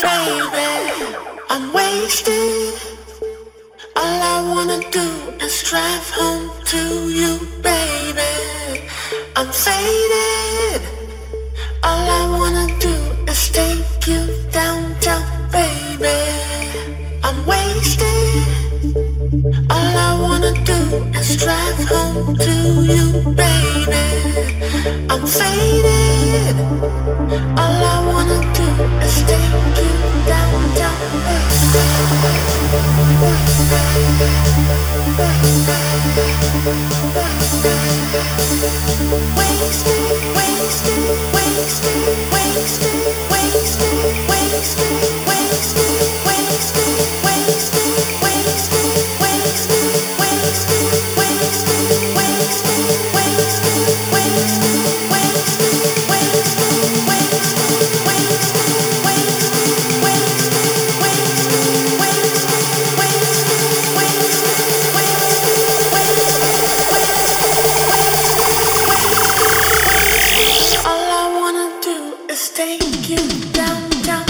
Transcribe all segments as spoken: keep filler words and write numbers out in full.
Baby, I'm wasted. All I wanna do is drive home to you, baby. I'm faded. All I wanna do is take you downtown, baby. I'm wasted. All I wanna do is drive home to you, baby. I'm faded. All I wanna do is take you downtown, wasted, wasted, wasted, wasted, wasted, wasted, wasted, wasted, wasted, wasted, wasted, wasted, wasted, wasted, wasted, all I wanna do is take you downtown.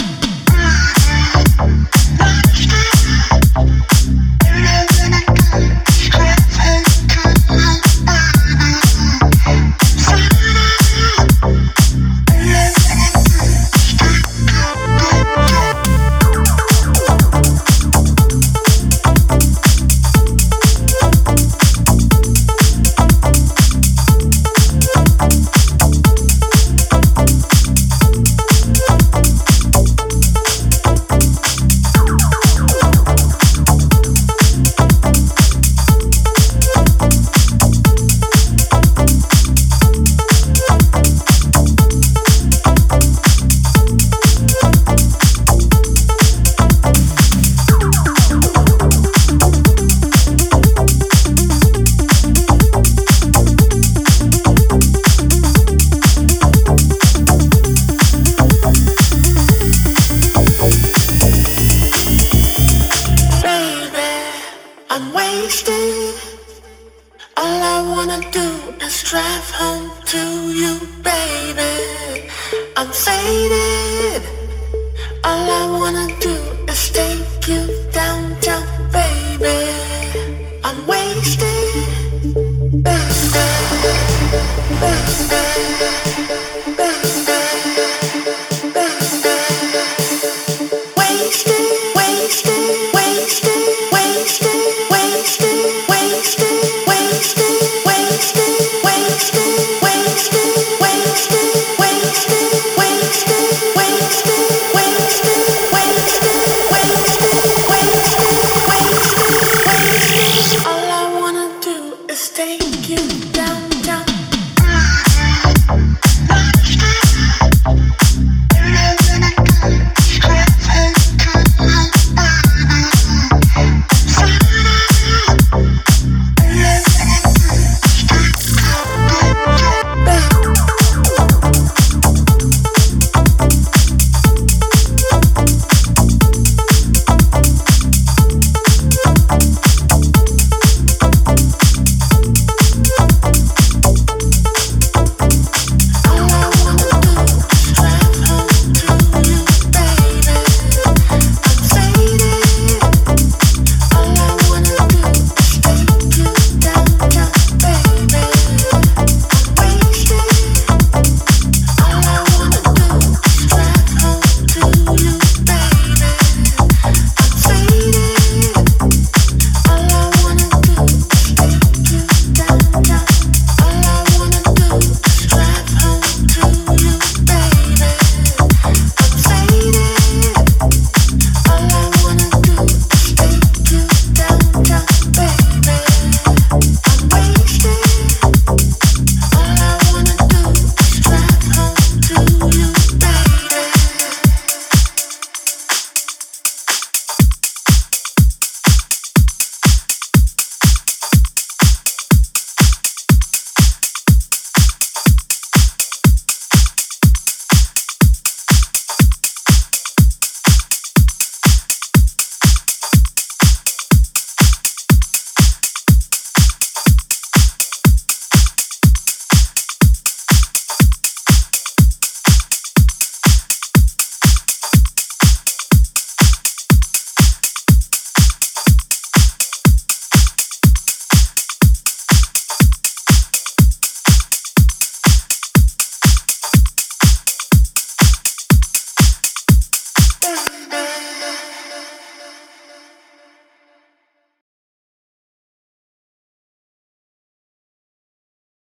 I'm wasted. All I wanna do is drive home to you, baby. I'm faded. All I wanna do is take you